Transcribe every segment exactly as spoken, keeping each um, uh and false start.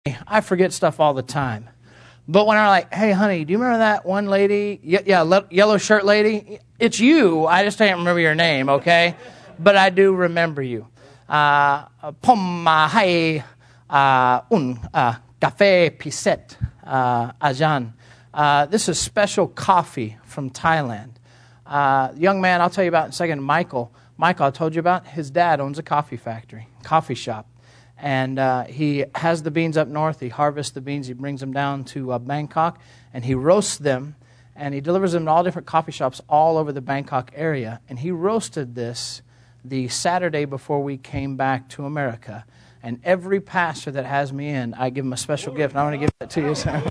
I forget stuff all the time. But when I'm like, hey, honey, do you remember that one lady? Yeah, yeah le- yellow shirt lady? It's you. I just can't remember your name, okay? But I do remember you. Uh, Pomahai un café pisset ajan. This is special coffee from Thailand. Uh, young man, I'll tell you about in a second, Michael. Michael, I told you about, his dad owns a coffee factory, coffee shop. And uh, he has the beans up north. He harvests the beans. He brings them down to uh, Bangkok, and he roasts them, and he delivers them to all different coffee shops all over the Bangkok area. And he roasted this the Saturday before we came back to America. And every pastor that has me in, I give him a special gift, and I want to give that to you, sir.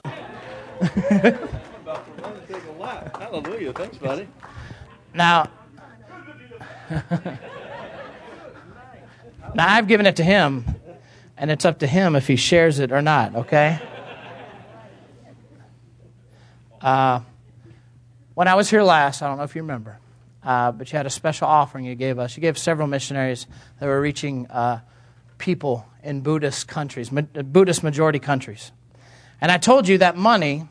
Hallelujah. Thanks, buddy. Now, now, I've given it to him. And it's up to him if he shares it or not, okay? Uh, when I was here last, I don't know if you remember, uh, but you had a special offering you gave us. You gave several missionaries that were reaching uh, people in Buddhist countries, ma- Buddhist majority countries. And I told you that money,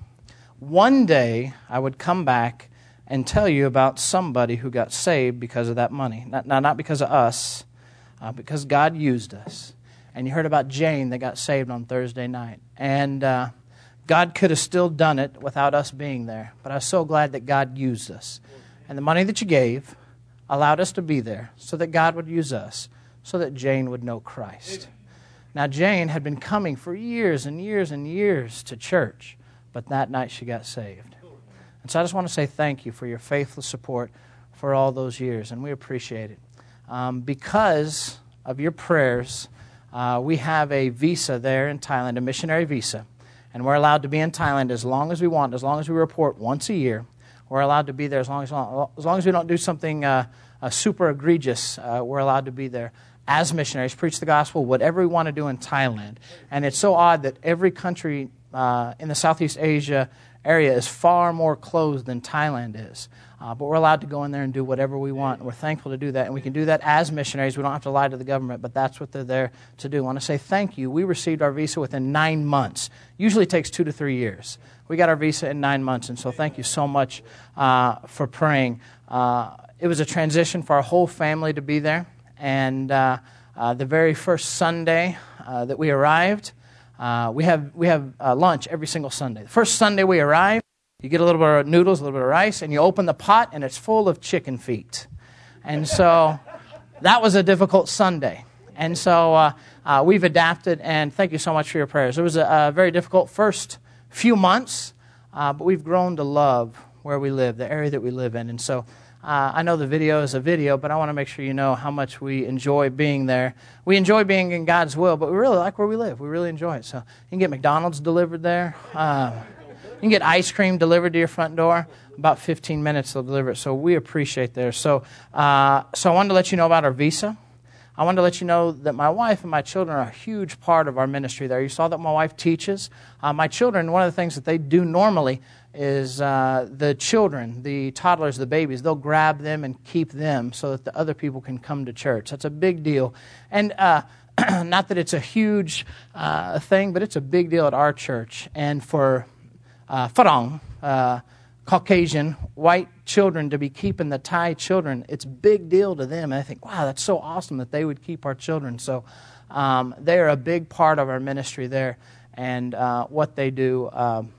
one day I would come back and tell you about somebody who got saved because of that money. Not, not, not because of us, uh, because God used us. And you heard about Jane that got saved on Thursday night. And uh, God could have still done it without us being there. But I was so glad that God used us. And the money that you gave allowed us to be there so that God would use us, so that Jane would know Christ. Now, Jane had been coming for years and years and years to church, but that night she got saved. And so I just want to say thank you for your faithful support for all those years, and we appreciate it. Um, because of your prayers, Uh, we have a visa there in Thailand, a missionary visa, and we're allowed to be in Thailand as long as we want, as long as we report once a year. We're allowed to be there as long as, as, long as we don't do something uh, uh, super egregious. Uh, we're allowed to be there as missionaries, preach the gospel, whatever we want to do in Thailand. And it's so odd that every country uh, in the Southeast Asia area is far more closed than Thailand is. Uh, but we're allowed to go in there and do whatever we want. We're thankful to do that. And we can do that as missionaries. We don't have to lie to the government, but that's what they're there to do. I want to say thank you. We received our visa within nine months. Usually it takes two to three years. We got our visa in nine months, and so thank you so much uh, for praying. Uh, it was a transition for our whole family to be there. And uh, uh, the very first Sunday uh, that we arrived, uh, we have, we have uh, lunch every single Sunday. The first Sunday we arrived, you get a little bit of noodles, a little bit of rice, and you open the pot, and it's full of chicken feet. And so that was a difficult Sunday. And so uh, uh, we've adapted, and thank you so much for your prayers. It was a, a very difficult first few months, uh, but we've grown to love where we live, the area that we live in. And so uh, I know the video is a video, but I want to make sure you know how much we enjoy being there. We enjoy being in God's will, but we really like where we live. We really enjoy it. So you can get McDonald's delivered there. Uh, You can get ice cream delivered to your front door. About fifteen minutes they'll deliver it. So we appreciate there. So, uh, so I wanted to let you know about our visa. I wanted to let you know that my wife and my children are a huge part of our ministry there. You saw that my wife teaches. Uh, my children, one of the things that they do normally is uh, the children, the toddlers, the babies, they'll grab them and keep them so that the other people can come to church. That's a big deal. And uh, not that it's a huge uh, thing, but it's a big deal at our church. And for Uh, Farang, uh, Caucasian, white children to be keeping the Thai children, it's a big deal to them. And I think, wow, that's so awesome that they would keep our children. So um, they are a big part of our ministry there and uh, what they do. Um,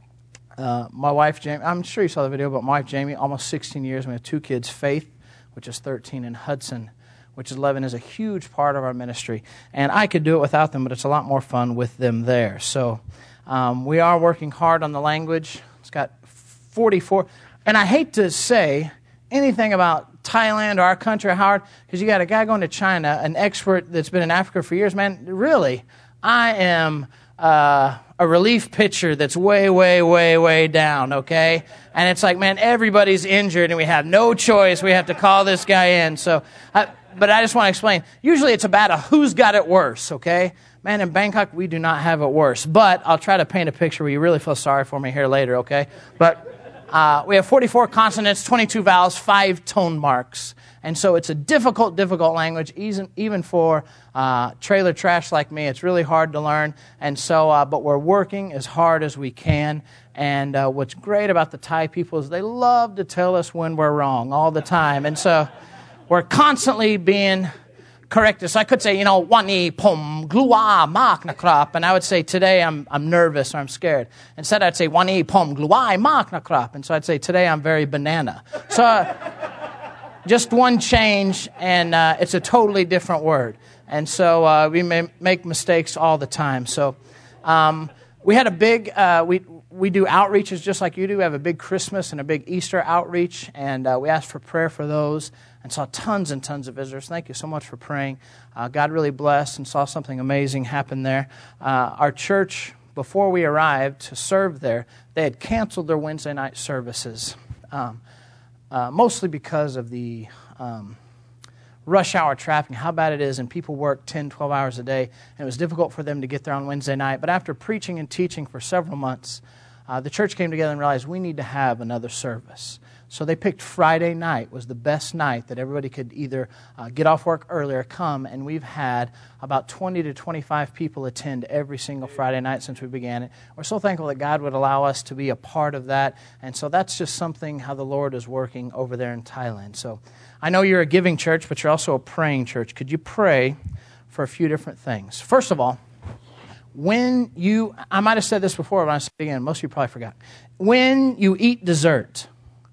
uh, my wife, Jamie, I'm sure you saw the video, but my wife, Jamie, almost sixteen years. We have two kids, Faith, which is thirteen, and Hudson, which is eleven, is a huge part of our ministry. And I could do it without them, but it's a lot more fun with them there. So Um, we are working hard on the language. It's got forty-four. And I hate to say anything about Thailand or our country hard, because you got a guy going to China, an expert that's been in Africa for years. Man, really, I am uh, a relief pitcher that's way, way, way, way down, okay? And it's like, man, everybody's injured, and we have no choice. We have to call this guy in. So, I, But I just want to explain. Usually it's about a who's got it worse, okay? Man, in Bangkok, we do not have it worse. But I'll try to paint a picture where you really feel sorry for me here later, okay? But Uh, we have forty-four consonants, twenty-two vowels, five tone marks. And so it's a difficult, difficult language, even, even for uh, trailer trash like me. It's really hard to learn. And so, uh, but we're working as hard as we can. And uh, what's great about the Thai people is they love to tell us when we're wrong all the time. And so we're constantly being corrected. So I could say, you know, wani pom glua mak nakrap, and I would say today I'm I'm nervous or I'm scared. Instead, I'd say wani pom glua mak nakrap, and so I'd say today I'm very banana. So uh, just one change, and uh, it's a totally different word. And so uh, we may make mistakes all the time. So um, we had a big uh, we. We do outreaches just like you do. We have a big Christmas and a big Easter outreach, and uh, we asked for prayer for those and saw tons and tons of visitors. Thank you so much for praying. Uh, God really blessed and saw something amazing happen there. Uh, our church, before we arrived to serve there, they had canceled their Wednesday night services, um, uh, mostly because of the um, rush hour traffic, how bad it is, and people work ten, twelve hours a day, and it was difficult for them to get there on Wednesday night. But after preaching and teaching for several months, Uh, the church came together and realized we need to have another service. So they picked Friday night was the best night that everybody could either uh, get off work early or come, and we've had about twenty to twenty-five people attend every single Friday night since we began it. We're so thankful that God would allow us to be a part of that, and so that's just something how the Lord is working over there in Thailand. So I know you're a giving church, but you're also a praying church. Could you pray for a few different things? First of all, when you, I might have said this before, but I say it again, most of you probably forgot. When you eat dessert,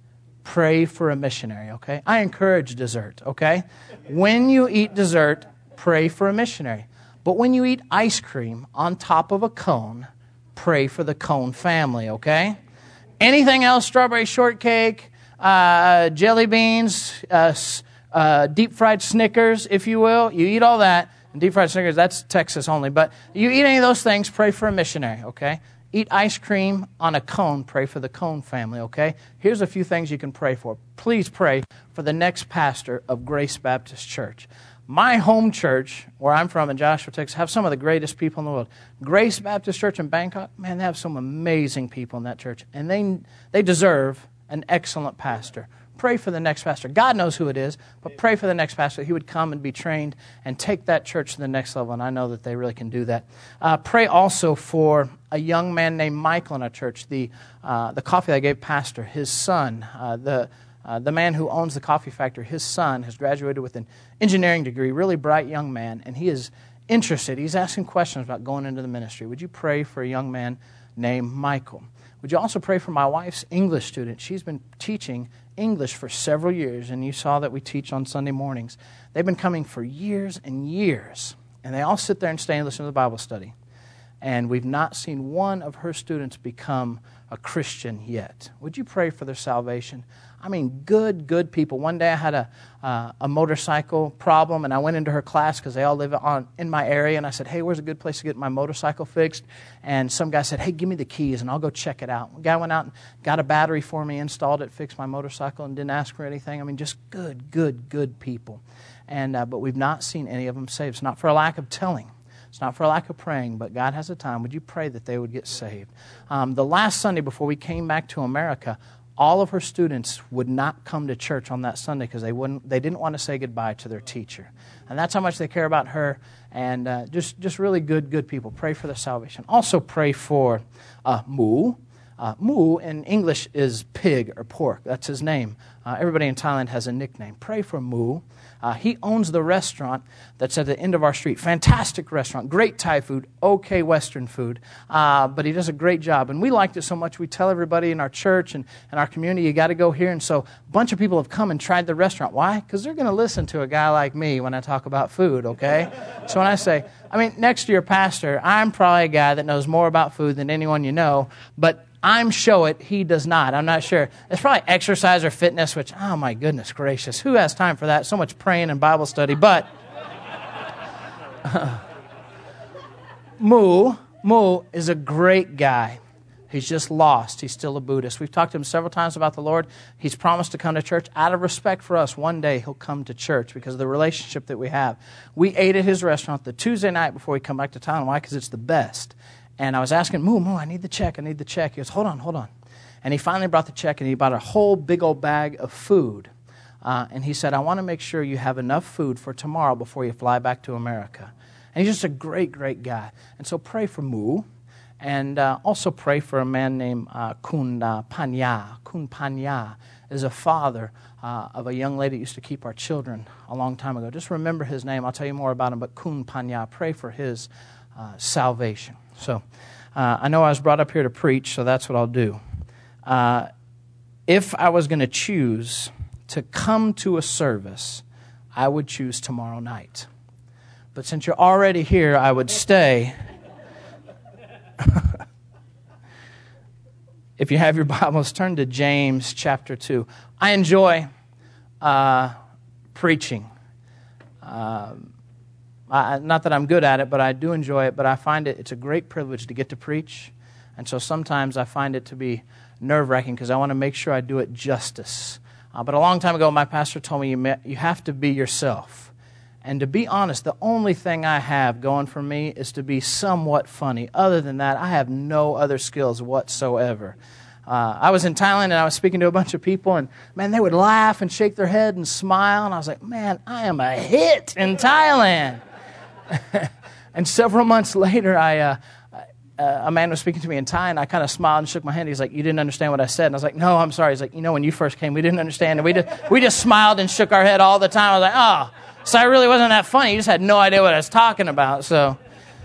pray for a missionary, okay? I encourage dessert, okay? When you eat dessert, pray for a missionary. But when you eat ice cream on top of a cone, pray for the cone family, okay? Anything else, strawberry shortcake, uh, jelly beans, uh, uh, deep fried Snickers, if you will, you eat all that. And deep fried Snickers, that's Texas only. But you eat any of those things, pray for a missionary, okay? Eat ice cream on a cone, pray for the cone family, okay? Here's a few things you can pray for. Please pray for the next pastor of Grace Baptist Church. My home church, where I'm from in Joshua, Texas, have some of the greatest people in the world. Grace Baptist Church in Bangkok, man, they have some amazing people in that church. And they they deserve an excellent pastor. Pray for the next pastor. God knows who it is, but pray for the next pastor that he would come and be trained and take that church to the next level, and I know that they really can do that. Uh, pray also for a young man named Michael in our church, the uh, the coffee I gave pastor, his son, uh, the uh, the man who owns the coffee factory, his son has graduated with an engineering degree, really bright young man, and he is interested. He's asking questions about going into the ministry. Would you pray for a young man named Michael? Would you also pray for my wife's English student? She's been teaching English for several years, and you saw that we teach on Sunday mornings. They've been coming for years and years, and they all sit there and stay and listen to the Bible study. And we've not seen one of her students become a Christian yet. Would you pray for their salvation? I mean, good, good people. One day I had a uh, a motorcycle problem, and I went into her class because they all live on in my area, and I said, hey, where's a good place to get my motorcycle fixed? And some guy said, hey, give me the keys, and I'll go check it out. The guy went out and got a battery for me, installed it, fixed my motorcycle, and didn't ask for anything. I mean, just good, good, good people. And uh, but we've not seen any of them saved. It's not for a lack of telling. It's not for a lack of praying, but God has a time. Would you pray that they would get saved? Um, the last Sunday before we came back to America, all of her students would not come to church on that Sunday because they wouldn't. They didn't want to say goodbye to their teacher, and that's how much they care about her. And uh, just, just really good, good people. Pray for their salvation. Also pray for uh, Mu. Uh, Mu in English is pig or pork. That's his name. Uh, everybody in Thailand has a nickname. Pray for Mu. Uh, he owns the restaurant that's at the end of our street. Fantastic restaurant, great Thai food, okay Western food, uh, but he does a great job. And we liked it so much, we tell everybody in our church and, and our community, you got to go here. And so a bunch of people have come and tried the restaurant. Why? Because they're going to listen to a guy like me when I talk about food, okay? So when I say, I mean, next to your pastor, I'm probably a guy that knows more about food than anyone you know, but I'm show it, he does not. I'm not sure. It's probably exercise or fitness, which, oh my goodness gracious, who has time for that? So much praying and Bible study. But uh, Mu, Mu is a great guy. He's just lost. He's still a Buddhist. We've talked to him several times about the Lord. He's promised to come to church. Out of respect for us, one day he'll come to church because of the relationship that we have. We ate at his restaurant the Tuesday night before we come back to town. Why? Because it's the best. And I was asking, Mu, Mu, I need the check, I need the check. He goes, hold on, hold on. And he finally brought the check, and he bought a whole big old bag of food. Uh, and he said, I want to make sure you have enough food for tomorrow before you fly back to America. And he's just a great, great guy. And so pray for Mu. And uh, also pray for a man named uh, Kun uh, Panya. Kun Panya is a father uh, of a young lady that used to keep our children a long time ago. Just remember his name. I'll tell you more about him. But Kun Panya, pray for his uh, salvation. So uh, I know I was brought up here to preach, so that's what I'll do. Uh, if I was going to choose to come to a service, I would choose tomorrow night. But since you're already here, I would stay. If you have your Bibles, turn to James chapter two. I enjoy uh, preaching. Uh, I, not that I'm good at it, but I do enjoy it. But I find it, it's a great privilege to get to preach. And so sometimes I find it to be nerve-wracking because I want to make sure I do it justice. Uh, but a long time ago, my pastor told me you, may, you have to be yourself. And to be honest, the only thing I have going for me is to be somewhat funny. Other than that, I have no other skills whatsoever. Uh, I was in Thailand and I was speaking to a bunch of people, and man, they would laugh and shake their head and smile. And I was like, man, I am a hit in Thailand. And several months later, I uh, uh, a man was speaking to me in Thai, and I kind of smiled and shook my hand. He's like, you didn't understand what I said. And I was like, no, I'm sorry. He's like, you know, when you first came, we didn't understand. And we just, we just smiled and shook our head all the time. I was like, oh. So I really wasn't that funny. You just had no idea what I was talking about. So,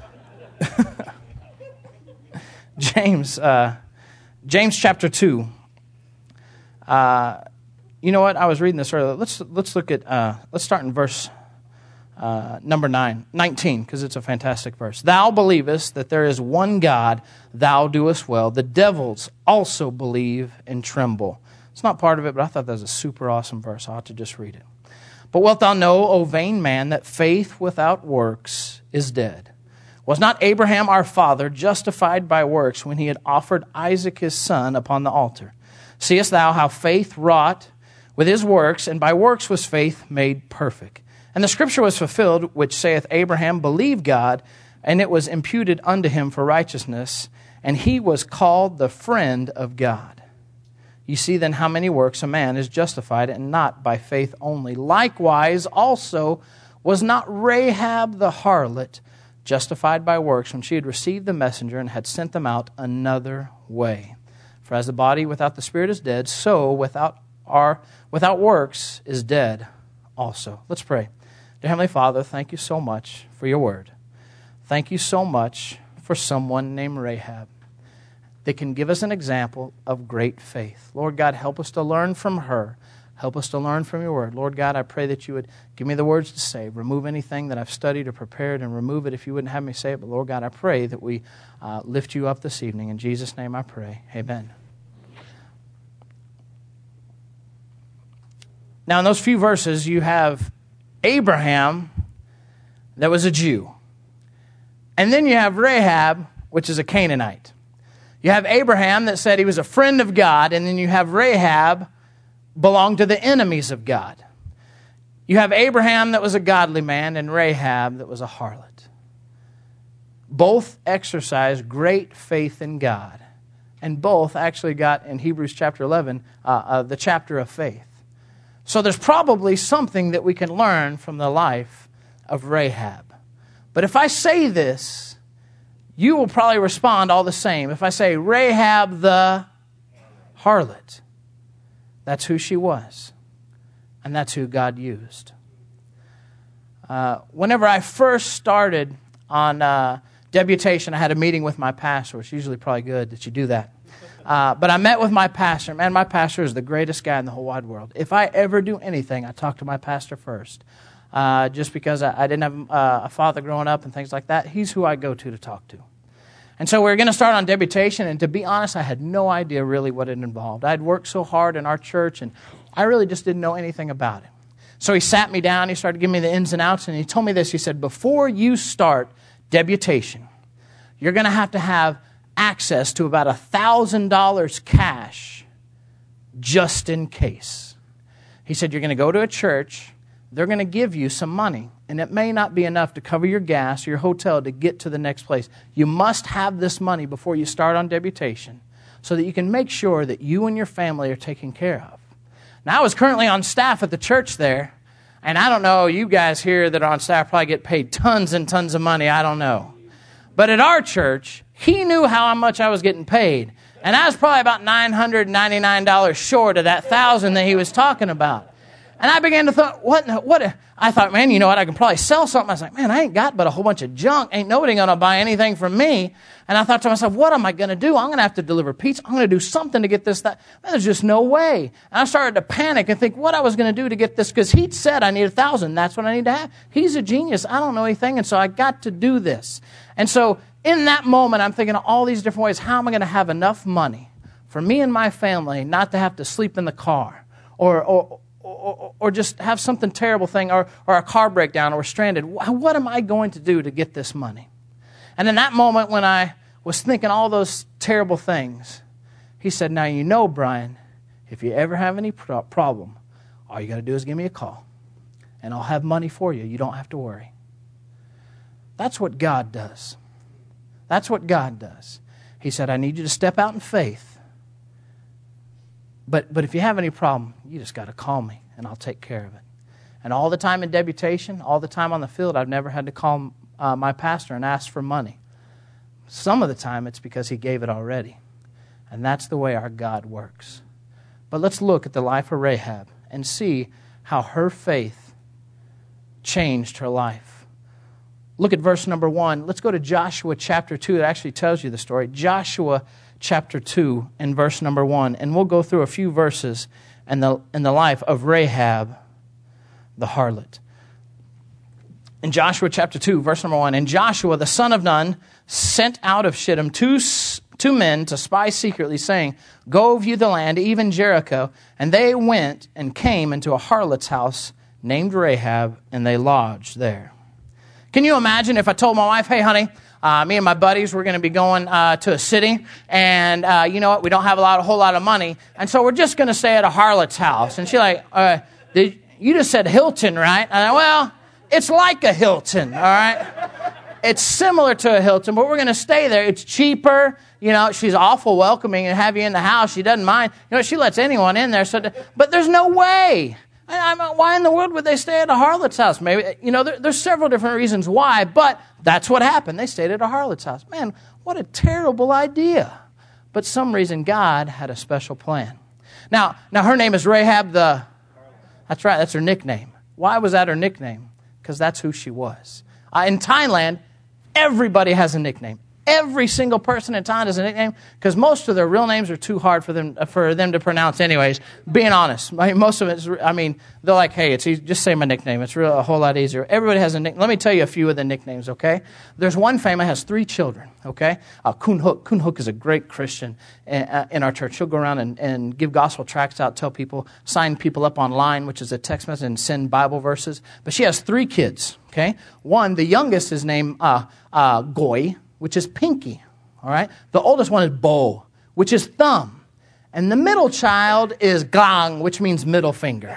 James, uh, James chapter two. Uh, you know what? I was reading this earlier. Let's let's look at. Uh, let's start in verse uh, number nine, nineteen, because it's a fantastic verse. Thou believest that there is one God. Thou doest well. The devils also believe and tremble. It's not part of it, but I thought that was a super awesome verse. I ought to just read it. But wilt thou know, O vain man, that faith without works is dead? Was not Abraham our father justified by works when he had offered Isaac his son upon the altar? Seest thou how faith wrought with his works, and by works was faith made perfect? And the scripture was fulfilled, which saith, Abraham believed God, and it was imputed unto him for righteousness, and he was called the friend of God. You see then how many works a man is justified, and not by faith only. Likewise also was not Rahab the harlot justified by works when she had received the messenger and had sent them out another way. For as the body without the spirit is dead, so without our without works is dead also. Let's pray. Dear Heavenly Father, thank you so much for your word. Thank you so much for someone named Rahab that can give us an example of great faith. Lord God, help us to learn from her. Help us to learn from your word. Lord God, I pray that you would give me the words to say. Remove anything that I've studied or prepared, and remove it if you wouldn't have me say it. But Lord God, I pray that we uh, lift you up this evening. In Jesus' name I pray. Amen. Now in those few verses, you have Abraham that was a Jew. And then you have Rahab, which is a Canaanite. You have Abraham that said he was a friend of God, and then you have Rahab belonged to the enemies of God. You have Abraham that was a godly man, and Rahab that was a harlot. Both exercised great faith in God, and both actually got in Hebrews chapter eleven, uh, uh, the chapter of faith. So there's probably something that we can learn from the life of Rahab. But if I say this, you will probably respond all the same. If I say Rahab the harlot, that's who she was. And that's who God used. Uh, whenever I first started on uh, debutation, I had a meeting with my pastor. It's usually probably good that you do that. Uh, but I met with my pastor. Man, my pastor is the greatest guy in the whole wide world. If I ever do anything, I talk to my pastor first. Uh, just because I, I didn't have uh, a father growing up and things like that. He's who I go to to talk to. And so we we're going to start on debutation, and to be honest, I had no idea really what it involved. I'd worked so hard in our church, and I really just didn't know anything about it. So he sat me down, he started giving me the ins and outs, and he told me this. He said, before you start debutation, you're going to have to have access to about one thousand dollars cash just in case. He said, you're going to go to a church, they're going to give you some money, and it may not be enough to cover your gas or your hotel to get to the next place. You must have this money before you start on debutation so that you can make sure that you and your family are taken care of. Now, I was currently on staff at the church there, and I don't know, you guys here that are on staff probably get paid tons and tons of money. I don't know. But at our church, he knew how much I was getting paid. And I was probably about nine hundred ninety-nine dollars short of that one thousand dollars that he was talking about. And I began to think, what, what? I thought, man, you know what? I can probably sell something. I was like, man, I ain't got but a whole bunch of junk. Ain't nobody going to buy anything from me. And I thought to myself, what am I going to do? I'm going to have to deliver pizza. I'm going to do something to get this, that. Man, there's just no way. And I started to panic and think what I was going to do to get this, because he'd said I need a thousand. That's what I need to have. He's a genius. I don't know anything. And so I got to do this. And so in that moment, I'm thinking of all these different ways. How am I going to have enough money for me and my family not to have to sleep in the car or, or, Or, or just have something terrible thing, or, or a car breakdown, or we're stranded. What am I going to do to get this money? And in that moment when I was thinking all those terrible things, he said, now you know, Brian, if you ever have any pro- problem, all you got to do is give me a call, and I'll have money for you. You don't have to worry. That's what God does. That's what God does. He said, I need you to step out in faith. But but if you have any problem, you just got to call me, and I'll take care of it. And all the time in deputation, all the time on the field, I've never had to call uh, my pastor and ask for money. Some of the time, it's because he gave it already. And that's the way our God works. But let's look at the life of Rahab and see how her faith changed her life. Look at verse number one. Let's go to Joshua chapter two. It actually tells you the story. Joshua chapter two and verse number one. And we'll go through a few verses in the, in the life of Rahab, the harlot. In Joshua chapter two, verse number one, and Joshua, the son of Nun, sent out of Shittim two, two men to spy secretly, saying, go view the land, even Jericho. And they went and came into a harlot's house named Rahab, and they lodged there. Can you imagine if I told my wife, hey, honey, uh, me and my buddies, we're going to be going uh, to a city, and uh, you know what, we don't have a lot, a whole lot of money, and so we're just going to stay at a harlot's house. And she's like, uh, did, you just said Hilton, right? And I, well, it's like a Hilton, all right? It's similar to a Hilton, but we're going to stay there. It's cheaper. You know, she's awful welcoming and have you in the house. She doesn't mind. You know, she lets anyone in there. So, but there's no way. I, I, why in the world would they stay at a harlot's house? Maybe, you know, there, there's several different reasons why, but that's what happened. They stayed at a harlot's house. Man, what a terrible idea. But some reason God had a special plan. Now, now her name is Rahab the, that's right, that's her nickname. Why was that her nickname? Because that's who she was. Uh, in Thailand, everybody has a nickname. Every single person in Thailand has a nickname because most of their real names are too hard for them for them to pronounce anyways, being honest. I mean, most of it is, I mean, they're like, hey, it's easy, just say my nickname. It's real, a whole lot easier. Everybody has a nickname. Let me tell you a few of the nicknames, okay? There's one family that has three children, okay? Uh, Kun Hook. Kun Hook is a great Christian in, uh, in our church. He'll go around and, and give gospel tracts out, tell people, sign people up online, which is a text message, and send Bible verses. But she has three kids, okay? One, the youngest is named uh, uh, Goy, which is pinky. All right. The oldest one is Bo, which is thumb. And the middle child is Gang, which means middle finger.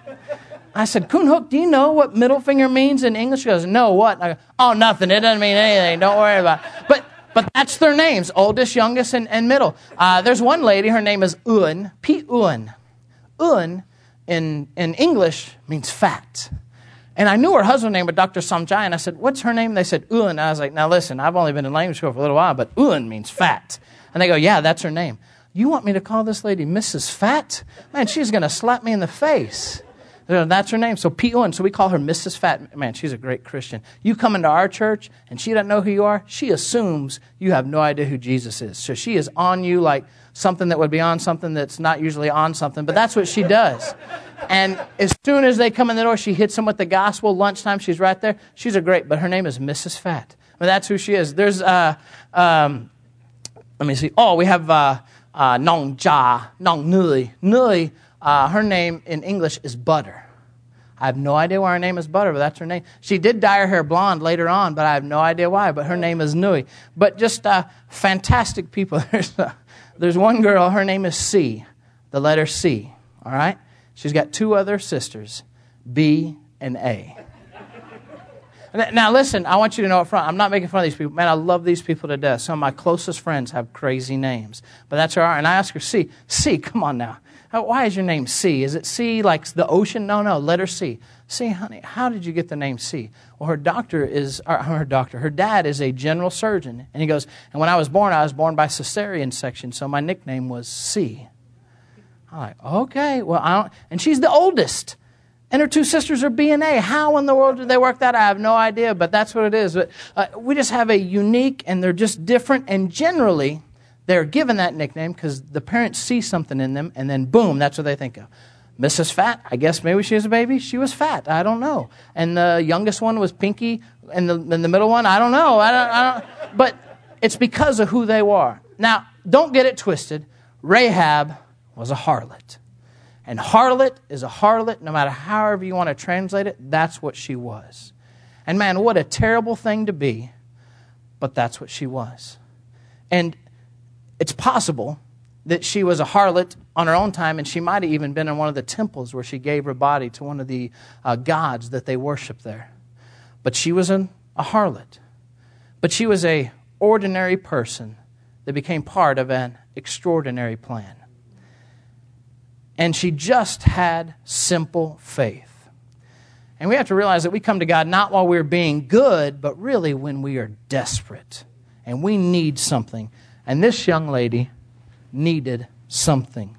I said, Kun Hook, do you know what middle finger means in English? She goes, no, what? I go, oh, nothing. It doesn't mean anything. Don't worry about it. But, but that's their names, oldest, youngest, and, and middle. Uh, there's one lady, her name is Un, P-Un. Un in, in English means fat. And I knew her husband name was Doctor Samjai, and I said, what's her name? They said, Un. And I was like, now listen, I've only been in language school for a little while, but Un means fat. And they go, yeah, that's her name. You want me to call this lady Missus Fat? Man, she's going to slap me in the face. That's her name. So P-Un, so we call her Missus Fat. Man, she's a great Christian. You come into our church, and she doesn't know who you are. She assumes you have no idea who Jesus is. So she is on you like something that would be on something that's not usually on something, but that's what she does. And as soon as they come in the door, she hits them with the gospel. Lunchtime, she's right there. She's a great, but her name is Missus Fat. I mean, that's who she is. There's, uh, um, let me see. Oh, we have uh, uh, Nong Ja, Nong Nui. Nui, uh, her name in English is Butter. I have no idea why her name is Butter, but that's her name. She did dye her hair blonde later on, but I have no idea why, but her name is Nui. But just uh, fantastic people. There's, uh, there's one girl, her name is C, the letter C, all right? She's got two other sisters, B and A. Now, listen, I want you to know up front, I'm not making fun of these people. Man, I love these people to death. Some of my closest friends have crazy names. But that's all right. And I ask her, C, C, come on now. Why is your name C? Is it C like the ocean? No, no, letter C. C, honey, how did you get the name C? Well, her doctor is, or her doctor, her dad is a general surgeon. And he goes, and when I was born, I was born by cesarean section, so my nickname was C. I'm like, okay, well, I don't, and she's the oldest. And her two sisters are B and A. How in the world did they work that? I have no idea, but that's what it is. But uh, we just have a unique, and they're just different, and generally, they're given that nickname because the parents see something in them, and then boom, that's what they think of. Missus Fat, I guess maybe she was a baby. She was fat. I don't know. And the youngest one was Pinky, and the, and the middle one, I don't know. I don't, I don't. But it's because of who they were. Now, don't get it twisted. Rahab was a harlot. And harlot is a harlot, no matter however you want to translate it, that's what she was. And man, what a terrible thing to be, but that's what she was. And it's possible that she was a harlot on her own time, and she might have even been in one of the temples where she gave her body to one of the uh, gods that they worshiped there. But she was an, a harlot. But she was an ordinary person that became part of an extraordinary plan. And she just had simple faith. And we have to realize that we come to God not while we're being good, but really when we are desperate. And we need something. And this young lady needed something.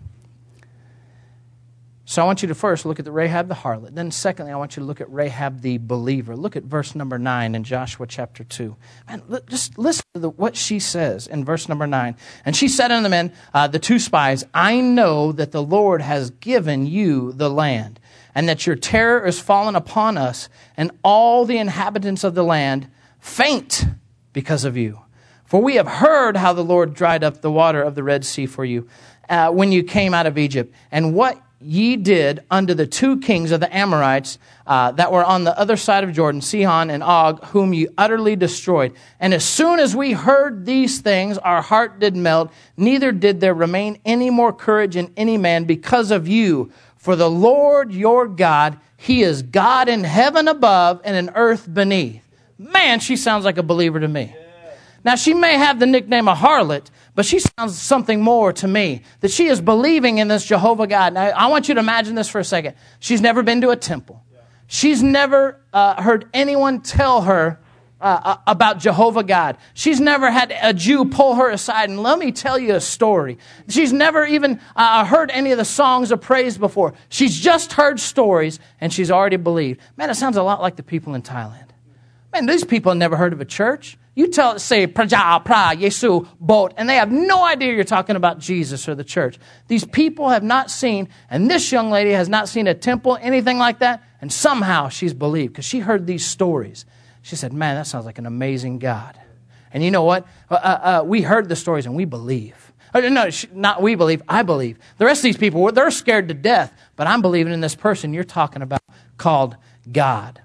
So I want you to first look at the Rahab the harlot. Then secondly, I want you to look at Rahab the believer. Look at verse number nine in Joshua chapter two. Man, just listen to the, what she says in verse number nine. And she said unto the men, uh, the two spies, I know that the Lord has given you the land, and that your terror is fallen upon us, and all the inhabitants of the land faint because of you. For we have heard how the Lord dried up the water of the Red Sea for you uh, when you came out of Egypt, and what ye did unto the two kings of the Amorites uh, that were on the other side of Jordan, Sihon and Og, whom ye utterly destroyed. And as soon as we heard these things, our heart did melt, neither did there remain any more courage in any man because of you. For the Lord your God, he is God in heaven above and in earth beneath. Man, she sounds like a believer to me. Now, she may have the nickname of harlot, but she sounds something more to me, that she is believing in this Jehovah God. Now, I want you to imagine this for a second. She's never been to a temple. She's never uh, heard anyone tell her uh, about Jehovah God. She's never had a Jew pull her aside and let me tell you a story. She's never even uh, heard any of the songs of praise before. She's just heard stories, and she's already believed. Man, it sounds a lot like the people in Thailand. Man, these people have never heard of a church. You tell, say, Praja, Pra, Yesu, Bot, and they have no idea you're talking about Jesus or the church. These people have not seen, and this young lady has not seen a temple, anything like that, and somehow she's believed because she heard these stories. She said, man, that sounds like an amazing God. And you know what? Uh, uh, we heard the stories and we believe. Uh, no, not we believe, I believe. The rest of these people, they're scared to death, but I'm believing in this person you're talking about called God.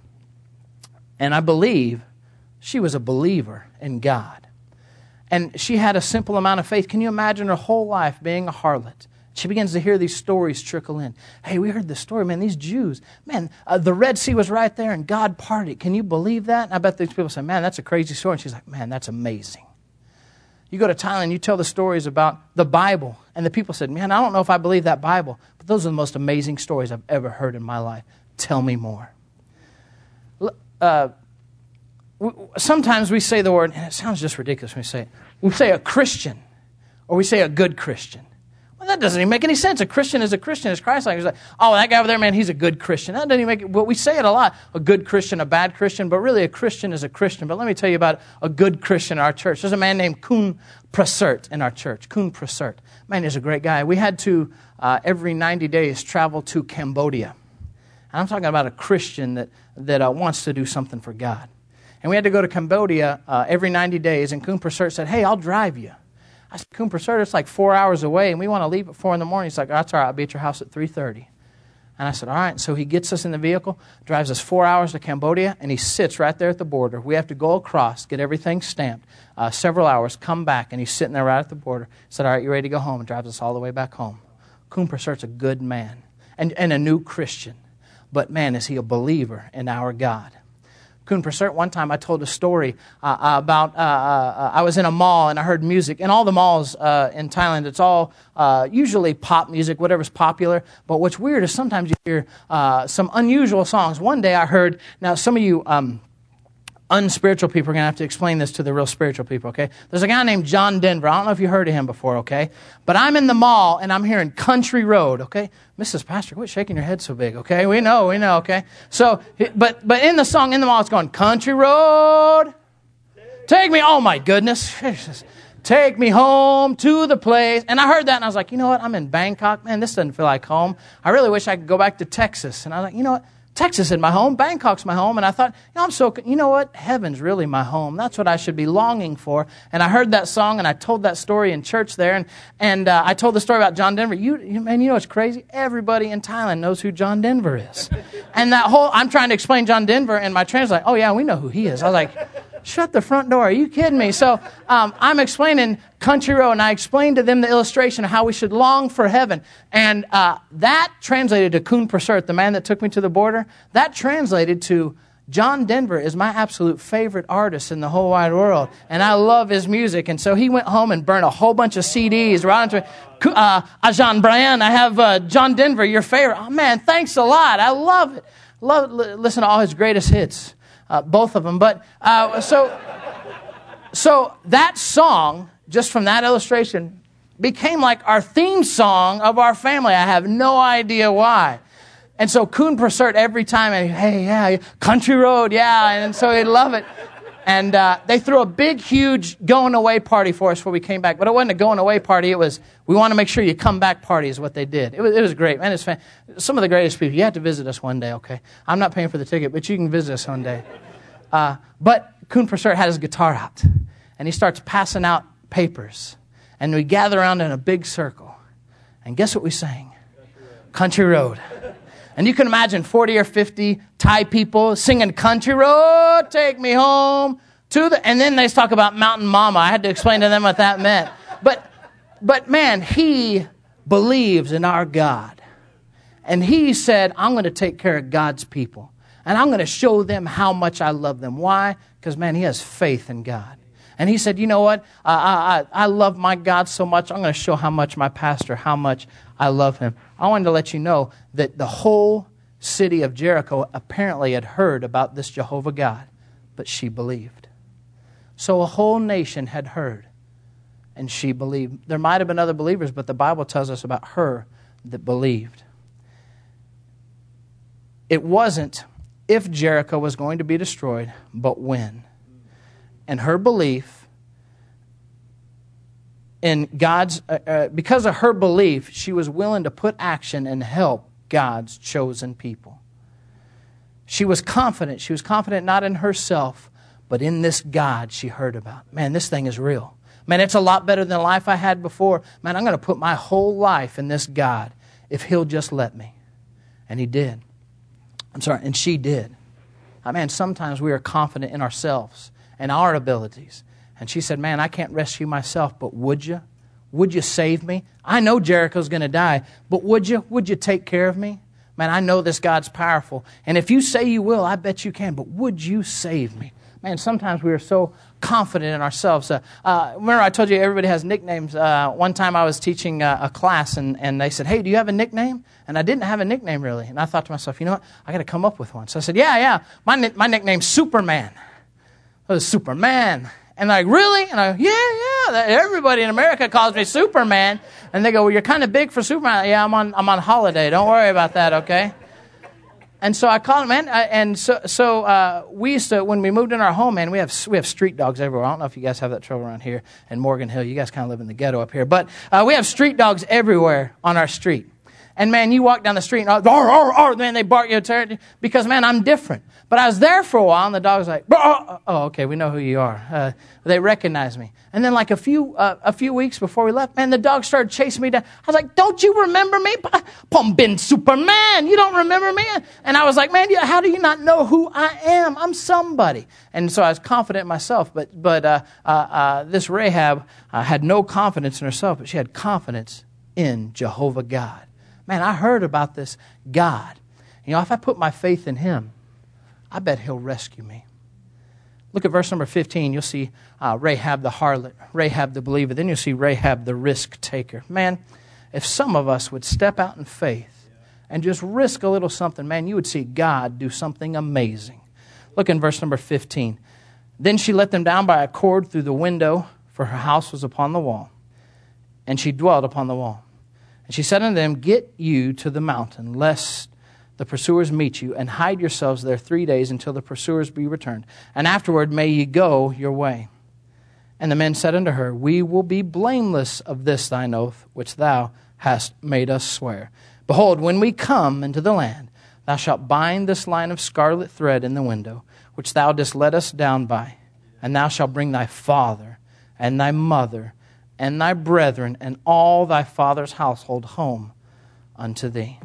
And I believe she was a believer in God. And she had a simple amount of faith. Can you imagine her whole life being a harlot? She begins to hear these stories trickle in. Hey, we heard this story, man, these Jews. Man, uh, the Red Sea was right there and God parted. Can you believe that? And I bet these people say, man, that's a crazy story. And she's like, man, that's amazing. You go to Thailand, you tell the stories about the Bible. And the people said, man, I don't know if I believe that Bible, but those are the most amazing stories I've ever heard in my life. Tell me more. Uh, Sometimes we say the word, and it sounds just ridiculous when we say it. We say a Christian, or we say a good Christian. Well, that doesn't even make any sense. A Christian is a Christian. Is Christ-like. It's like, oh, that guy over there, man, he's a good Christian. That doesn't even make it. Well, we say it a lot, a good Christian, a bad Christian, but really a Christian is a Christian. But let me tell you about a good Christian in our church. There's a man named Kuhn Prasert in our church. Kuhn Prasert. Man, he's a great guy. We had to, uh, every ninety days, travel to Cambodia. And I'm talking about a Christian that, that uh, wants to do something for God. And we had to go to Cambodia uh, every ninety days, and Kuhn Prasert said, hey, I'll drive you. I said, Kuhn Prasert, it's like four hours away, and we want to leave at four in the morning. He's like, that's all right, I'll be at your house at three thirty. And I said, all right. And so he gets us in the vehicle, drives us four hours to Cambodia, and he sits right there at the border. We have to go across, get everything stamped, uh, several hours, come back, and he's sitting there right at the border. He said, all right, you ready to go home? And drives us all the way back home. Kuhn Prasert's a good man and, and a new Christian. But man, is he a believer in our God. Kuhn Prersert, one time I told a story uh, about, uh, uh, I was in a mall and I heard music. And all the malls uh, in Thailand, it's all uh, usually pop music, whatever's popular. But what's weird is sometimes you hear uh, some unusual songs. One day I heard, now some of you um, unspiritual people are going to have to explain this to the real spiritual people, okay? There's a guy named John Denver. I don't know if you heard of him before, okay? But I'm in the mall and I'm hearing Country Road, okay? Missus Pastor, quit shaking your head so big, okay? We know, we know, okay? So, but but in the song, in the mall, it's going, Country Road, take me, oh my goodness, take me home to the place. And I heard that and I was like, you know what? I'm in Bangkok. Man, this doesn't feel like home. I really wish I could go back to Texas. And I was like, you know what? Texas is my home. Bangkok's my home. And I thought, you know, I'm so, you know what? Heaven's really my home. That's what I should be longing for. And I heard that song and I told that story in church there. And, and uh, I told the story about John Denver. You, you, man, you know what's crazy? Everybody in Thailand knows who John Denver is. And that whole, I'm trying to explain John Denver and my translator, oh yeah, we know who he is. I was like, shut the front door. Are you kidding me? So um, I'm explaining Country Road, and I explained to them the illustration of how we should long for heaven. And uh, that translated to Kuhn Prersert, the man that took me to the border, that translated to John Denver is my absolute favorite artist in the whole wide world. And I love his music. And so he went home and burned a whole bunch of C Ds. Right into uh, Ajahn Brian, I have uh, John Denver, your favorite. Oh, man, thanks a lot. I love it. Love listen to all his greatest hits. Uh, both of them. But uh, so, so that song, just from that illustration, became like our theme song of our family. I have no idea why. And so Kuhn Prersert, every time, and, hey, yeah, Country Road, yeah. And so he'd love it. And uh, they threw a big, huge going away party for us before we came back. But it wasn't a going away party. It was, we want to make sure you come back party is what they did. It was, it was great. Man, it's fan- some of the greatest people. You have to visit us one day, okay? I'm not paying for the ticket, but you can visit us one day. Uh, but Kuhn Prersert had his guitar out, and he starts passing out papers. And we gather around in a big circle. And guess what we sang? Country Road. And you can imagine forty or fifty Thai people singing Country Road, take me home to the... And then they talk about Mountain Mama. I had to explain to them what that meant. But, but man, he believes in our God. And he said, I'm going to take care of God's people. And I'm going to show them how much I love them. Why? Because, man, he has faith in God. And he said, you know what? I, I, I love my God so much, I'm going to show how much my pastor, how much I love him. I wanted to let you know that the whole city of Jericho apparently had heard about this Jehovah God, but she believed. So a whole nation had heard, and she believed. There might have been other believers, but the Bible tells us about her that believed. It wasn't if Jericho was going to be destroyed, but when. And her belief in God's, uh, uh, because of her belief, she was willing to put action and help God's chosen people. She was confident. She was confident not in herself, but in this God she heard about. Man, this thing is real. Man, it's a lot better than the life I had before. Man, I'm going to put my whole life in this God if he'll just let me. And he did. I'm sorry, and she did. I mean, sometimes we are confident in ourselves and our abilities. And she said, man, I can't rescue myself, but would you? Would you save me? I know Jericho's going to die, but would you? Would you take care of me? Man, I know this God's powerful. And if you say you will, I bet you can, but would you save me? Man, sometimes we are so confident in ourselves. Uh, uh, remember I told you everybody has nicknames. Uh, one time I was teaching uh, a class, and, and they said, hey, do you have a nickname? And I didn't have a nickname, really. And I thought to myself, you know what? I got to come up with one. So I said, yeah, yeah, my, my nickname's Superman. I was Superman. And they're like, really? And I go, yeah, yeah. Everybody in America calls me Superman. And they go, well, you're kind of big for Superman. Yeah, I'm on I'm on holiday. Don't worry about that, okay? And so I called him, man. And so so uh, we used to, when we moved in our home, man, we have we have street dogs everywhere. I don't know if you guys have that trouble around here in Morgan Hill. You guys kind of live in the ghetto up here. But uh, we have street dogs everywhere on our street. And, man, you walk down the street, and, oh, oh, oh, man, they bark you because, man, I'm different. But I was there for a while, and the dog's like, oh, oh okay, we know who you are. Uh, they recognize me. And then, like, a few uh, a few weeks before we left, man, the dog started chasing me down. I was like, don't you remember me? Pom bin Superman, you don't remember me? And I was like, man, how do you not know who I am? I'm somebody. And so I was confident in myself. But, but uh, uh, uh, this Rahab uh, had no confidence in herself, but she had confidence in Jehovah God. Man, I heard about this God. You know, if I put my faith in him, I bet he'll rescue me. Look at verse number fifteen. You'll see uh, Rahab the harlot, Rahab the believer. Then you'll see Rahab the risk taker. Man, if some of us would step out in faith and just risk a little something, man, you would see God do something amazing. Look in verse number fifteen. Then she let them down by a cord through the window, for her house was upon the wall, and she dwelt upon the wall. And she said unto them, Get you to the mountain, lest the pursuers meet you, and hide yourselves there three days until the pursuers be returned. And afterward may ye go your way. And the men said unto her, We will be blameless of this thine oath, which thou hast made us swear. Behold, when we come into the land, thou shalt bind this line of scarlet thread in the window, which thou didst let us down by. And thou shalt bring thy father, and thy mother, and thy brethren, and all thy father's household home unto thee.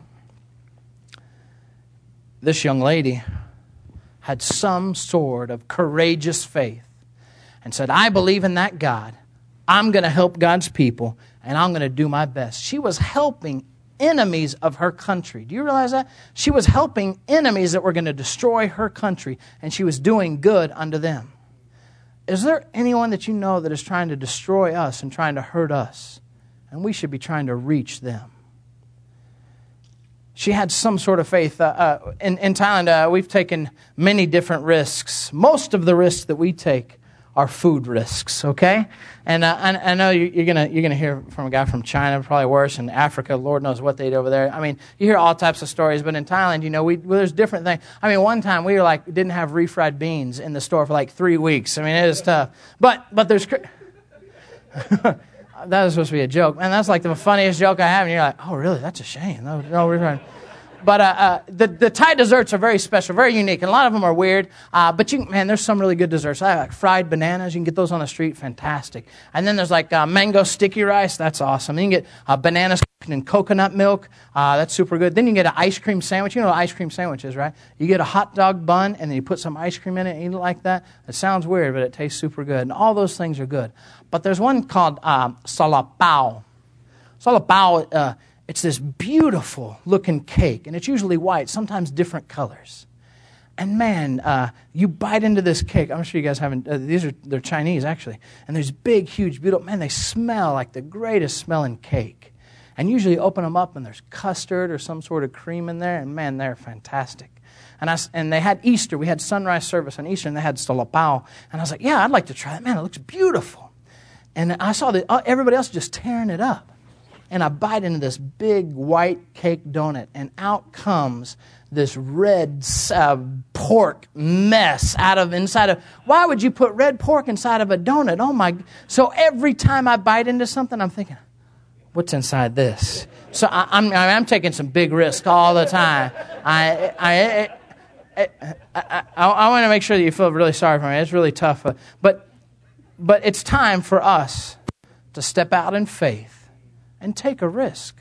This young lady had some sort of courageous faith and said, I believe in that God. I'm going to help God's people, and I'm going to do my best. She was helping enemies of her country. Do you realize that? She was helping enemies that were going to destroy her country, and she was doing good unto them. Is there anyone that you know that is trying to destroy us and trying to hurt us? And we should be trying to reach them. She had some sort of faith. Uh, uh, in, in Thailand, uh, we've taken many different risks. Most of the risks that we take are food risks, okay? And uh, I, I know you, you're gonna you're gonna hear from a guy from China, probably worse, in Africa. Lord knows what they eat over there. I mean, you hear all types of stories, but in Thailand, you know, we well, there's different things. I mean, one time we were like didn't have refried beans in the store for like three weeks. I mean, it is tough. But but there's. That was supposed to be a joke. Man, that's like the funniest joke I have. And you're like, oh, really? That's a shame. No, no, we're trying. But uh, uh, the, the Thai desserts are very special, very unique. And a lot of them are weird. Uh, but, you, man, there's some really good desserts. I like fried bananas. You can get those on the street. Fantastic. And then there's like uh, mango sticky rice. That's awesome. Then you can get uh, bananas in coconut milk. Uh, that's super good. Then you get an ice cream sandwich. You know what ice cream sandwich is, right? You get a hot dog bun, and then you put some ice cream in it and eat it like that. It sounds weird, but it tastes super good. And all those things are good. But there's one called um, salapao. Salapao, uh, it's this beautiful looking cake, and it's usually white, sometimes different colors. And man, uh, you bite into this cake. I'm sure you guys haven't. Uh, these are they're Chinese actually, and there's big, huge, beautiful. Man, they smell like the greatest smelling cake. And usually you open them up, and there's custard or some sort of cream in there, and man, they're fantastic. And I and they had Easter. We had sunrise service on Easter, and they had salapao. And I was like, yeah, I'd like to try that. Man, it looks beautiful. And I saw that everybody else just tearing it up. And I bite into this big white cake donut, and out comes this red uh, pork mess out of inside of. Why would you put red pork inside of a donut? Oh my! So every time I bite into something, I'm thinking, what's inside this? So I, I'm I'm taking some big risks all the time. I I I, I, I, I want to make sure that you feel really sorry for me. It's really tough, but but it's time for us to step out in faith and take a risk.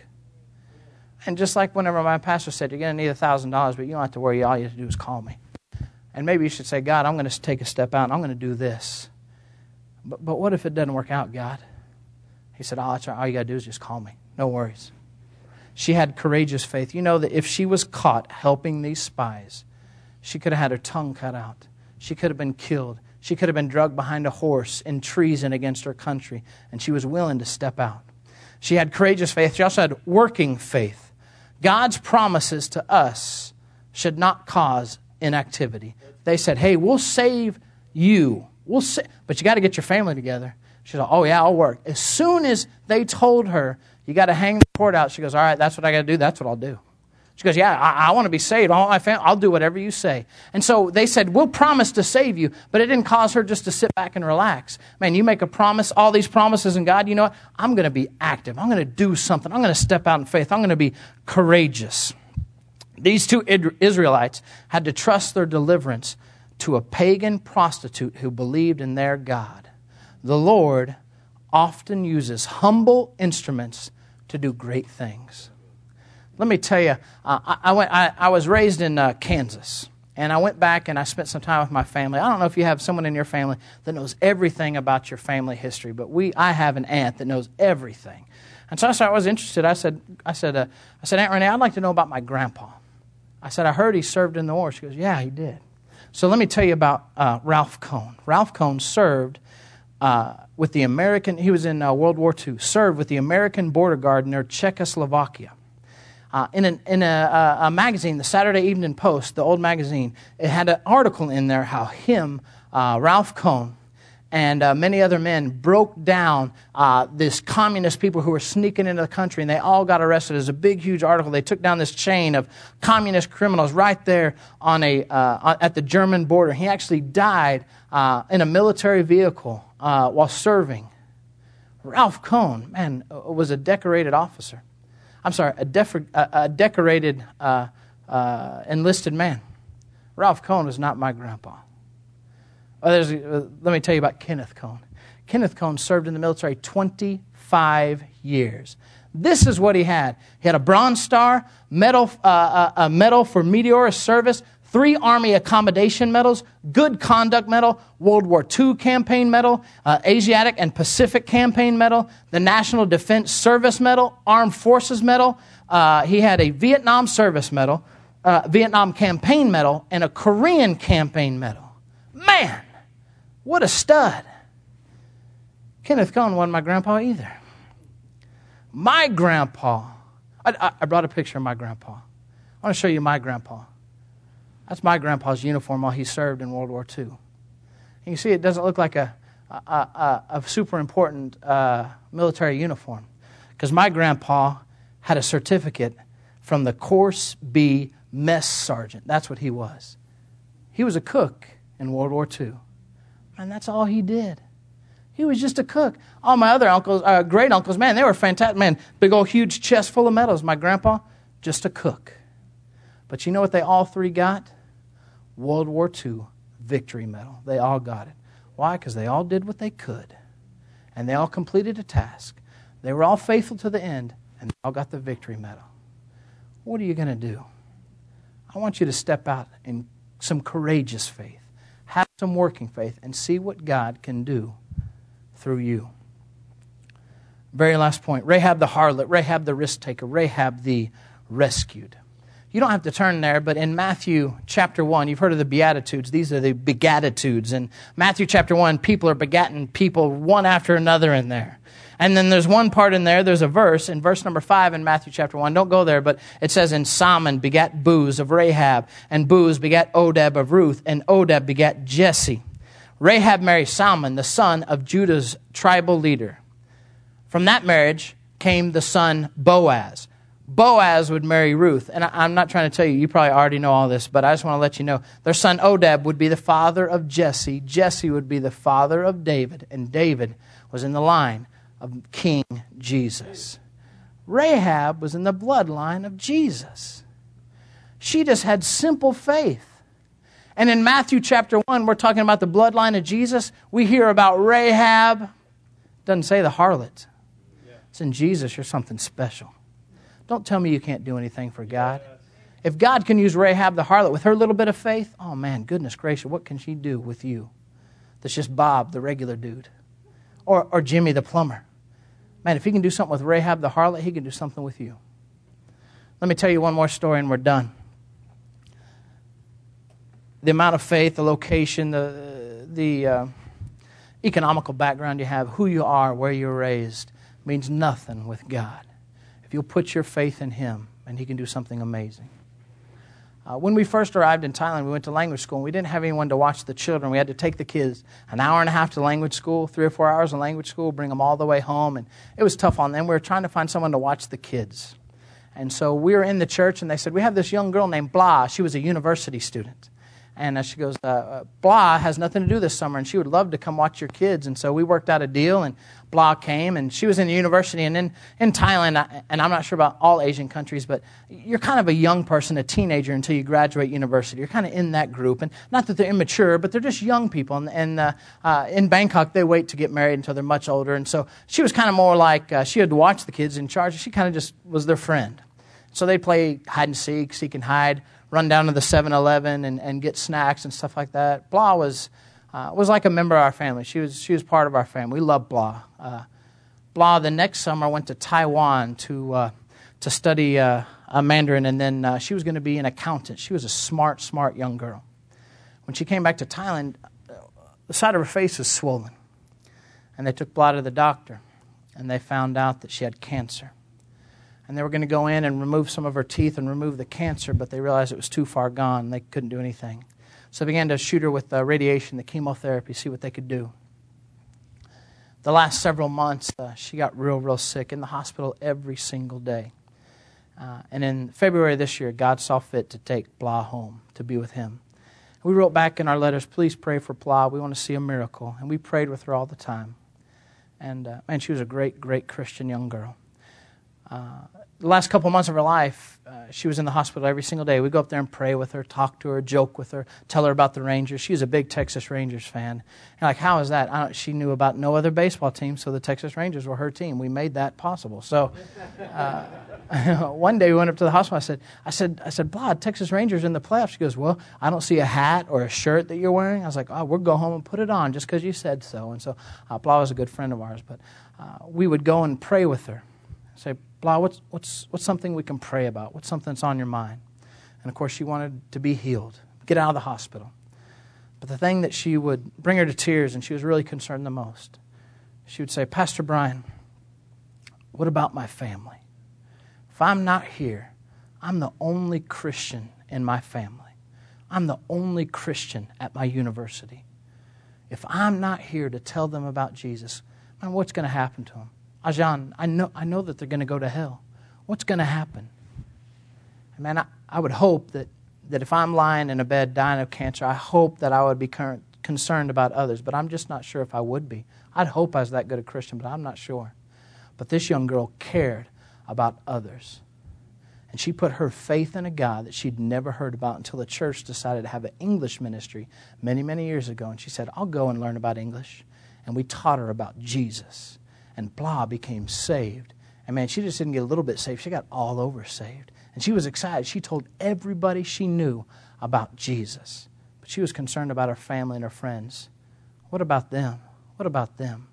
And just like whenever my pastor said, you're going to need a thousand dollars, but you don't have to worry. All you have to do is call me. And maybe you should say, God, I'm going to take a step out, and I'm going to do this. But but what if it doesn't work out, God? He said, oh, that's right. All you got to do is just call me. No worries. She had courageous faith. You know that if she was caught helping these spies, she could have had her tongue cut out. She could have been killed. She could have been dragged behind a horse in treason against her country. And she was willing to step out. She had courageous faith. She also had working faith. God's promises to us should not cause inactivity. They said, hey, we'll save you. We'll sa- but you got to get your family together. She said, oh, yeah, I'll work. As soon as they told her, you got to hang the cord out, she goes, all right, that's what I got to do. That's what I'll do. She goes, yeah, I, I want to be saved. I want my family. I'll do whatever you say. And so they said, we'll promise to save you. But it didn't cause her just to sit back and relax. Man, you make a promise, all these promises, and God, you know what? I'm going to be active. I'm going to do something. I'm going to step out in faith. I'm going to be courageous. These two Israelites had to trust their deliverance to a pagan prostitute who believed in their God. The Lord often uses humble instruments to do great things. Let me tell you, uh, I, I, went, I, I was raised in uh, Kansas, and I went back and I spent some time with my family. I don't know if you have someone in your family that knows everything about your family history, but we I have an aunt that knows everything. And so, so I was interested. I said, I said, uh, I said, Aunt Renee, I'd like to know about my grandpa. I said, I heard he served in the war. She goes, yeah, he did. So let me tell you about uh, Ralph Cohn. Ralph Cohn served uh, with the American, he was in uh, World War Two, served with the American Border Guard near Czechoslovakia. Uh, in an, in a, a magazine, the Saturday Evening Post, the old magazine, it had an article in there how him, uh, Ralph Cohn, and uh, many other men broke down uh, this communist people who were sneaking into the country, and they all got arrested. It was a big, huge article. They took down this chain of communist criminals right there on a uh, at the German border. He actually died uh, in a military vehicle uh, while serving. Ralph Cohn, man, was a decorated officer. I'm sorry, a, def- a, a decorated uh, uh, enlisted man. Ralph Cohn was not my grandpa. Oh, there's, uh, let me tell you about Kenneth Cohn. Kenneth Cohn served in the military twenty-five years. This is what he had. He had a Bronze Star, medal, uh, a medal for meteoric service, three Army Accommodation Medals, Good Conduct Medal, World War Two Campaign Medal, uh, Asiatic and Pacific Campaign Medal, the National Defense Service Medal, Armed Forces Medal. Uh, he had a Vietnam Service Medal, uh, Vietnam Campaign Medal, and a Korean Campaign Medal. Man! What a stud. Kenneth Cohn wasn't my grandpa either. My grandpa, I, I brought a picture of my grandpa. I want to show you my grandpa. That's my grandpa's uniform while he served in World War Two. And you see it doesn't look like a, a, a, a super important uh, military uniform, because my grandpa had a certificate from the Course B Mess Sergeant. That's what he was. He was a cook in World War Two. And that's all he did. He was just a cook. All my other uncles, uh, great uncles, man, they were fantastic. Man, big old huge chest full of medals. My grandpa, just a cook. But you know what they all three got? World War Two victory medal. They all got it. Why? Because they all did what they could. And they all completed a task. They were all faithful to the end, and they all got the victory medal. What are you going to do? I want you to step out in some courageous faith. Have some working faith and see what God can do through you. Very last point. Rahab the harlot, Rahab the risk taker, Rahab the rescued. You don't have to turn there, but in Matthew chapter one, you've heard of the Beatitudes. These are the begatitudes. In Matthew chapter one, people are begatting people one after another in there. And then there's one part in there, there's a verse, in verse number five in Matthew chapter one. Don't go there, but it says, and Salmon begat Booz of Rahab, and Booz begat Odeb of Ruth, and Odeb begat Jesse. Rahab married Salmon, the son of Judah's tribal leader. From that marriage came the son Boaz. Boaz would marry Ruth. And I'm not trying to tell you, you probably already know all this, but I just want to let you know. Their son Odeb would be the father of Jesse. Jesse would be the father of David, and David was in the line of King Jesus. Rahab was in the bloodline of Jesus. She just had simple faith. And in Matthew chapter one, we're talking about the bloodline of Jesus. We hear about Rahab. Doesn't say the harlot. It's in Jesus, you're something special. Don't tell me you can't do anything for God. If God can use Rahab the harlot with her little bit of faith, oh man, goodness gracious, what can she do with you? That's just Bob, the regular dude. Or, or Jimmy the plumber. Man, if he can do something with Rahab the harlot, he can do something with you. Let me tell you one more story and we're done. The amount of faith, the location, the, the uh, economical background you have, who you are, where you're raised, means nothing with God. If you'll put your faith in Him, and He can do something amazing. Uh, when we first arrived in Thailand, we went to language school, and we didn't have anyone to watch the children. We had to take the kids an hour and a half to language school, three or four hours in language school, bring them all the way home, and it was tough on them. We were trying to find someone to watch the kids. And so we were in the church, and they said, we have this young girl named Blah. She was a university student. And uh, she goes, uh, uh, Blah has nothing to do this summer, and she would love to come watch your kids. And so we worked out a deal, and Blah came, and she was in the university. And in, in Thailand, and I'm not sure about all Asian countries, but you're kind of a young person, a teenager, until you graduate university. You're kind of in that group. And not that they're immature, but they're just young people. And, and uh, uh, in Bangkok, they wait to get married until they're much older. And so she was kind of more like, uh, she had to watch the kids in charge. She kind of just was their friend. So they'd play hide and seek, seek and hide, run down to the seven eleven and, and get snacks and stuff like that. Blah was uh, was like a member of our family. She was she was part of our family. We loved Blah. Uh, Blah the next summer went to Taiwan to uh, to study uh, a Mandarin, and then uh, she was going to be an accountant. She was a smart, smart young girl. When she came back to Thailand, the side of her face was swollen. And they took Blah to the doctor, and they found out that she had cancer. And they were going to go in and remove some of her teeth and remove the cancer, but they realized it was too far gone. They couldn't do anything. So they began to shoot her with the radiation, the chemotherapy, see what they could do. The last several months, uh, she got real, real sick in the hospital every single day. Uh, and in February of this year, God saw fit to take Blah home to be with him. We wrote back in our letters, please pray for Blah. We want to see a miracle. And we prayed with her all the time. And, uh, man, she was a great, great Christian young girl. Uh, the last couple months of her life, uh, she was in the hospital every single day. We'd go up there and pray with her, talk to her, joke with her, tell her about the Rangers. She was a big Texas Rangers fan. And like, how is that? I don't, she knew about no other baseball team, so the Texas Rangers were her team. We made that possible. So uh, one day we went up to the hospital. I said, I said, I said, Blah, Texas Rangers in the playoffs. She goes, well, I don't see a hat or a shirt that you're wearing. I was like, oh, we'll go home and put it on just because you said so. And so uh, Blah was a good friend of ours. But uh, we would go and pray with her. Say, Blah, what's, what's, what's something we can pray about? What's something that's on your mind? And, of course, she wanted to be healed, get out of the hospital. But the thing that she would bring her to tears, and she was really concerned the most, she would say, Pastor Brian, what about my family? If I'm not here, I'm the only Christian in my family. I'm the only Christian at my university. If I'm not here to tell them about Jesus, man, what's going to happen to them? Ajahn, I know I know that they're going to go to hell. What's going to happen? Man, I, I would hope that, that if I'm lying in a bed dying of cancer, I hope that I would be current, concerned about others, but I'm just not sure if I would be. I'd hope I was that good a Christian, but I'm not sure. But this young girl cared about others. And she put her faith in a God that she'd never heard about until the church decided to have an English ministry many, many years ago. And she said, I'll go and learn about English. And we taught her about Jesus. And Blah became saved. And man, she just didn't get a little bit saved. She got all over saved. And she was excited. She told everybody she knew about Jesus. But she was concerned about her family and her friends. What about them? What about them?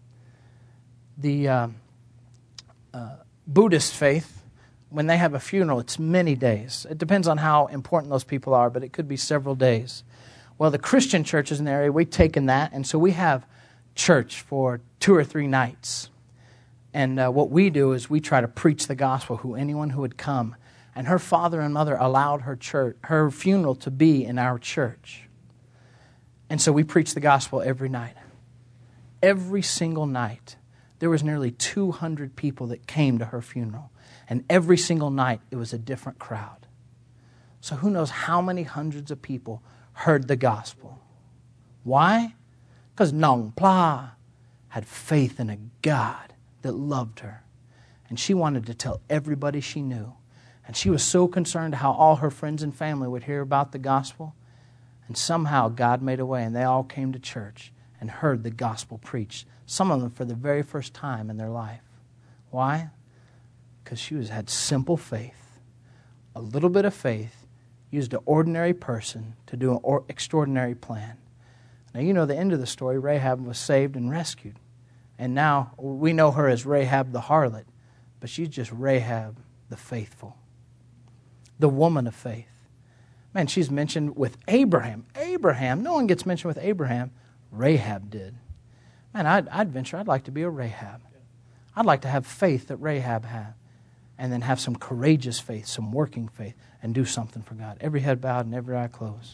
The uh, uh, Buddhist faith, when they have a funeral, it's many days. It depends on how important those people are, but it could be several days. Well, the Christian churches in the area, we've taken that, and so we have church for two or three nights. And uh, what we do is we try to preach the gospel to anyone who would come. And her father and mother allowed her church, her funeral to be in our church. And so we preach the gospel every night. Every single night, there was nearly two hundred people that came to her funeral. And every single night, it was a different crowd. So who knows how many hundreds of people heard the gospel. Why? Because Nong Pla had faith in a God that loved her. And she wanted to tell everybody she knew. And she was so concerned how all her friends and family would hear about the gospel. And somehow God made a way, and they all came to church and heard the gospel preached. Some of them for the very first time in their life. Why? Because she was, had simple faith. A little bit of faith used an ordinary person to do an or, extraordinary plan. Now, you know the end of the story. Rahab was saved and rescued. And now we know her as Rahab the harlot, but she's just Rahab the faithful, the woman of faith. Man, she's mentioned with Abraham. Abraham, no one gets mentioned with Abraham. Rahab did. Man, I'd, I'd venture I'd like to be a Rahab. I'd like to have faith that Rahab had, and then have some courageous faith, some working faith, and do something for God. Every head bowed and every eye closed.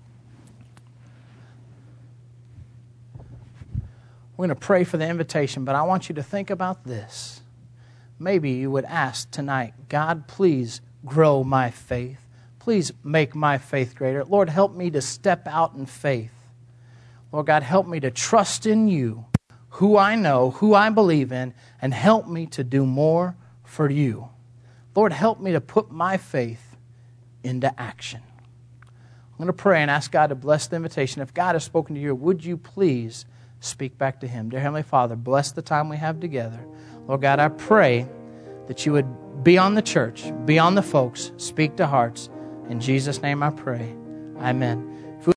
We're going to pray for the invitation, but I want you to think about this. Maybe you would ask tonight, God, please grow my faith. Please make my faith greater. Lord, help me to step out in faith. Lord God, help me to trust in you, who I know, who I believe in, and help me to do more for you. Lord, help me to put my faith into action. I'm going to pray and ask God to bless the invitation. If God has spoken to you, would you please speak back to Him? Dear Heavenly Father, bless the time we have together. Lord God, I pray that you would be on the church, be on the folks, speak to hearts. In Jesus' name I pray. Amen.